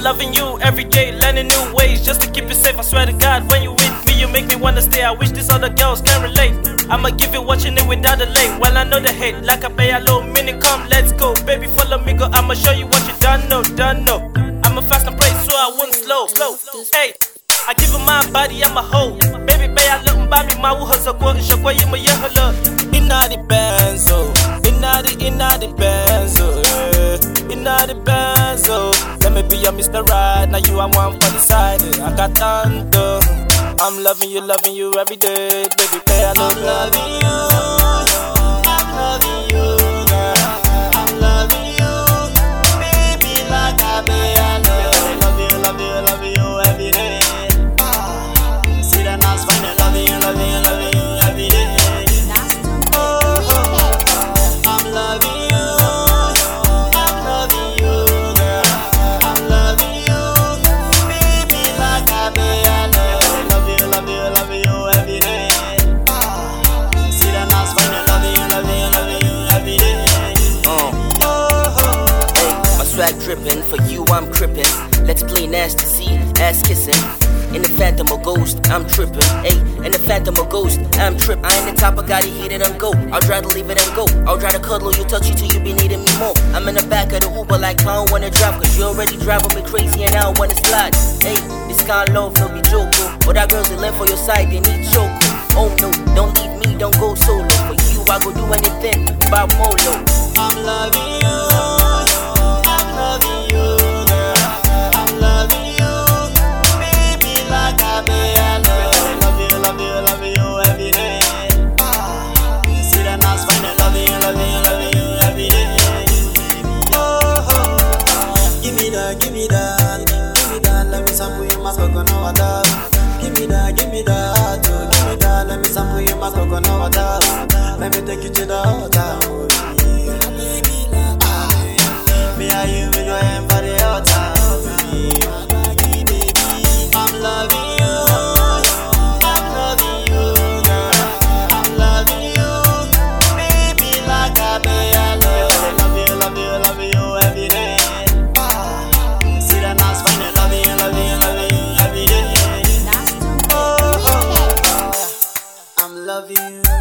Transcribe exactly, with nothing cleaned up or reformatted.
loving you every day, learning new ways just to keep you safe. I swear to God, when you with me, you make me wanna stay. I wish these other girls can relate. I'ma give you what you need without delay. Well, I know the hate, like I pay a low minute. Come, let's go, baby, follow me, go. I'ma show you what you done know, done know. I'ma fast and pray so I won't slow, slow. Hey, I give you my body, I'm a hoe. Baby, baby, I love baby, my woo has a quote, and show you my yellow. Inna the benzo, inna the inna the benzo, yeah. Inna the benzo. Let me be your Mister Right, now you are one for the side. I got tanto. I'm loving you, loving you every day, baby. Baby, I love I'm loving you, I'm loving you, girl. I'm loving you, baby, like I be. I love you, love you, love you, love you every day. See that nice fine, I love you, love you, love you every day. Swag drippin', for you I'm crippin'. Let's play nasty, see, ass kissin'. In the phantom or ghost, I'm trippin'. Ayy, in the phantom or ghost, I'm trippin'. I ain't the top, I gotta hit it and go. I'll try to leave it and go. I'll try to cuddle you, touch you till you be needing me more. I'm in the back of the Uber like I don't wanna drive, cause you already driving me crazy and I don't wanna slide. Ayy, this kind of love no be joke. But our girls that left for your side, they need choke. Oh no, don't leave me, don't go solo. For you, I go do anything, Bob Molo. I'm loving you, I'm loving you, girl. I'm loving you, baby, like I be. I love you, love you, love you every day. See that nice fine, I love you, love you, love you every day. Oh, oh, give me that, give me that, give me that. Let me sample you my coconut water. Give me that, give me that, oh, give me that. Let me sample you my coconut water. Let me take you to the hotel. Me and you, we go aim for the altar, baby. I'm loving you, I'm loving you, girl. I'm loving you, baby, like I be. I love you, love you, love you every day. See that nice fine, love you, love you, love you every day. Oh, oh, oh. I'm loving you.